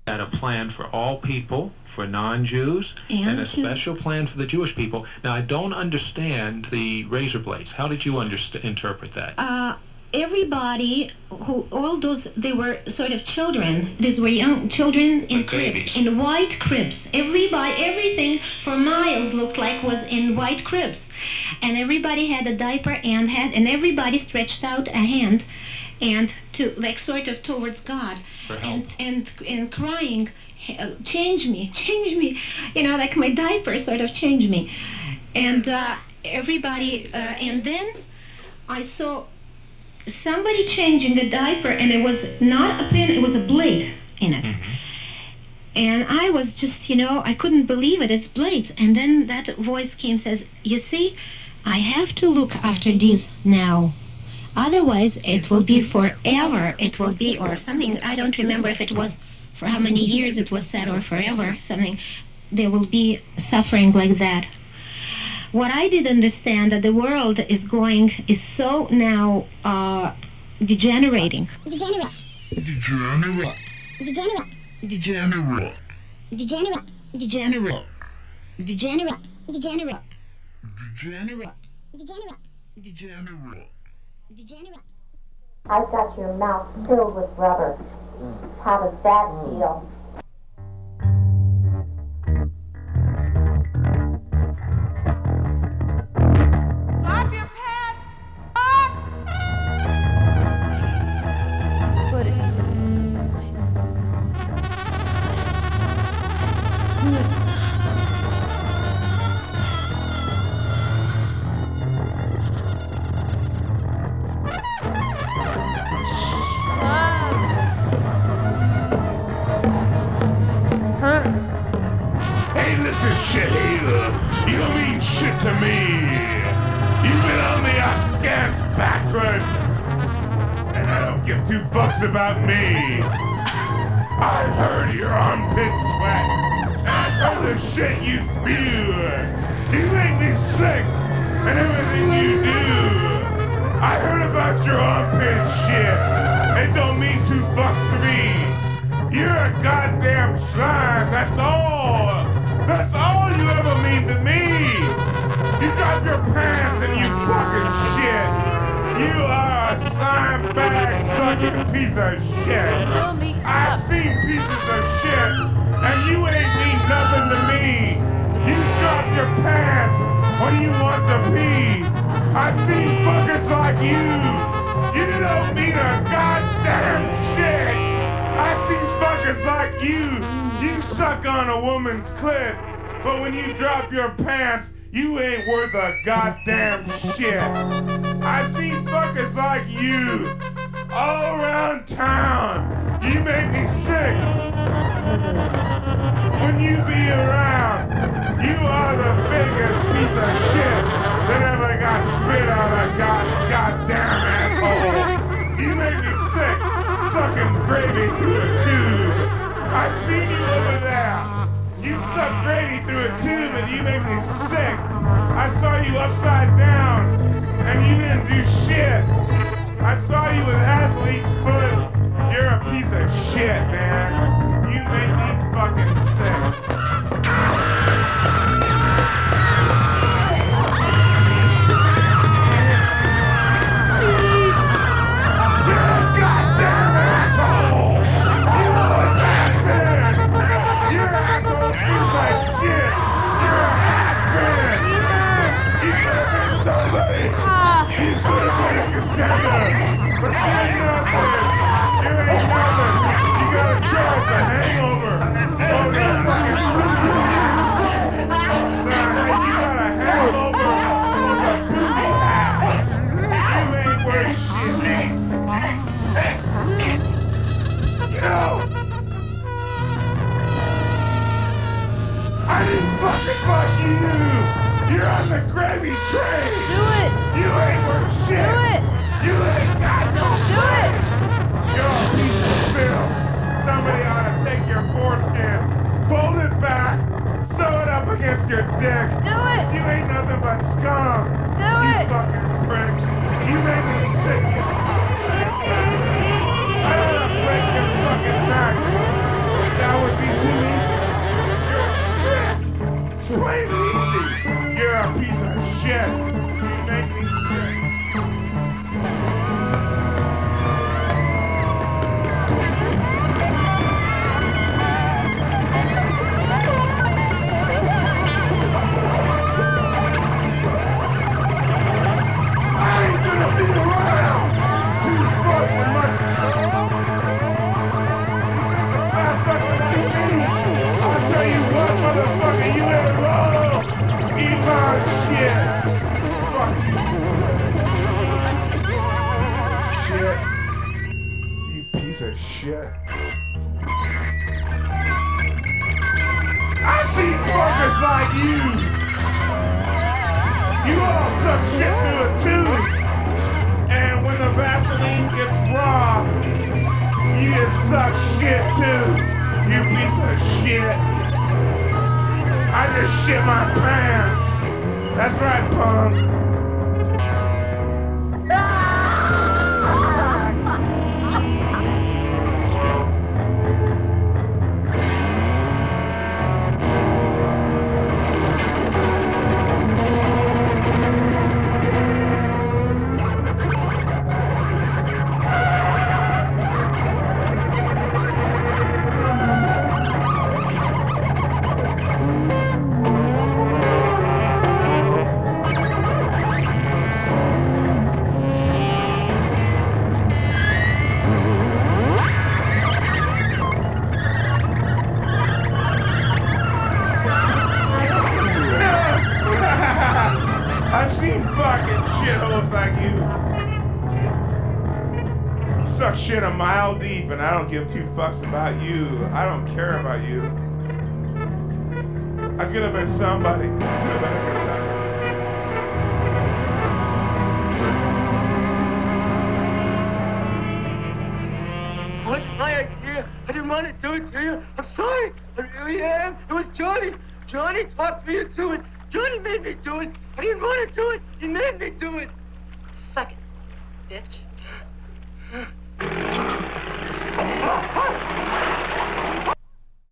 had a plan for all people, for non-Jews, and a special plan for the Jewish people. Now, I don't understand the razor blades. How did you interpret that? Everybody all those, they were sort of children. These were young children in cribs, in white cribs. Everything for miles looked like was in white cribs, and everybody had a diaper and everybody stretched out a hand, and to like sort of towards God, and crying, change me, like my diaper sort of changed me, and everybody, and then I saw somebody changing the diaper, and it was not a pin, it was a blade in it. Mm-hmm. And I was just, I couldn't believe it, it's blades. And then that voice came, says, you see, I have to look after these now. Otherwise, it will be forever. It will be, or something, I don't remember if it was for how many years it was said, or forever, something. They will be suffering like that. What I did understand that the world is so now degenerating. Degenerate. I've got your mouth filled with rubber. How does that feel? Drop your pants! Up! Put it. Hey, listen, shitheader. You don't mean shit to me. You've been on the upscant backwards, and I don't give two fucks about me. I've heard your armpits sweat, and I've heard the shit you spew. You make me sick, and everything you do. I heard about your armpit shit. It don't mean two fucks to me. You're a goddamn slime, that's all. That's all you ever mean to me. You drop your pants and you fucking shit. You are a slime bag sucking piece of shit. I've seen pieces of shit, and you ain't mean nothing to me. You drop your pants when you want to pee. I've seen fuckers like you. You don't mean a goddamn shit. I've seen fuckers like you. You suck on a woman's clit, but when you drop your pants, you ain't worth a goddamn shit. I've seen fuckers like you all around town. You make me sick. When you be around, you are the biggest piece of shit that ever got spit out of God's goddamn asshole. You make me sick, sucking gravy through a tube. I've seen you over there. You suck gravy through a tube and you make me sick. I saw you upside down and you didn't do shit. I saw you with athlete's foot. You're a piece of shit, man. You make me fucking sick. You're a goddamn asshole. You always acting. Your asshole feels like shit. You're a hat-man. You could have been somebody. You could have been a contender. But you ain't nothing. You ain't nothing. You gotta charge the hangover. Oh, the fucking booby hat. You got a hangover with a booby hat. You ain't worth shit. You know, I didn't fucking fuck you. You're on the gravy train. Do it. You ain't worth shit. Do it. You ain't got no Do it. You're a piece of film. Somebody ought to take your foreskin, fold it back, sew it up against your dick. Do it. You ain't nothing but scum. Do You it. fucking prick. You make me sick, you cocksucker. I ought to break your fucking neck. That piece of shit. You make me sick. I ain't gonna be around till you fucks with my... I'll tell you what, motherfucker, you ever roll? Eat my shit. Fuck you. You piece of shit. I see fuckers like you. You all suck shit through a tube. And when the Vaseline gets raw, you just suck shit too. You piece of shit. I just shit my pants. That's right, punk. I've seen fucking shitholes like you. You suck shit a mile deep and I don't give two fucks about you. I don't care about you. I could have been somebody. Could have been a good time. It was my idea. I didn't want to do it to you. I'm sorry. I really am. It was Johnny. Johnny talked me into it. Johnny made me do it. I didn't want to do it. He made me do it. Suck it, bitch.